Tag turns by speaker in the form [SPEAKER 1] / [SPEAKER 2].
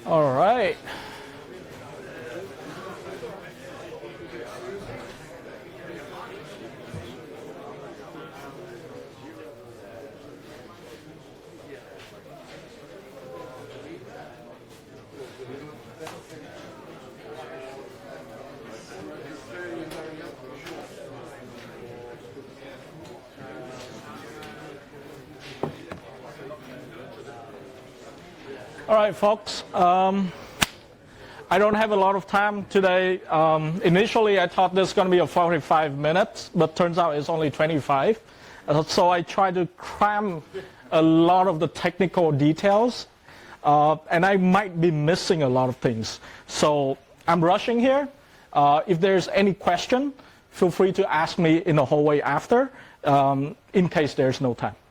[SPEAKER 1] All right. All right, folks. I don't have a lot of time today. Initially, I thought this is going to be a 45 minutes, but turns out it's only 25. So I tried to cram a lot of the technical details, and I might be missing a lot of things. So I'm rushing here. If there's any question, feel free to ask me in the hallway after, in case there's no time.